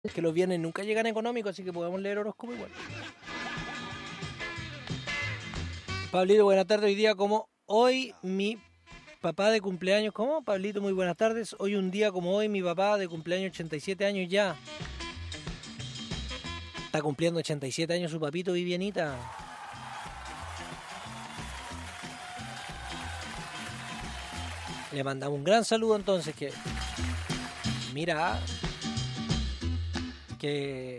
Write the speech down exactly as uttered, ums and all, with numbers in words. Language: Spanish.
Que los viernes nunca llegan económicos, así que podemos leer horóscopo igual. Pablito, buenas tardes. Hoy día como hoy mi papá de cumpleaños. ¿Cómo? Pablito, muy buenas tardes. Hoy un día como hoy mi papá de cumpleaños, ochenta y siete años ya. Está cumpliendo ochenta y siete años su papito, Vivianita. Le mandamos un gran saludo entonces que... Mira... que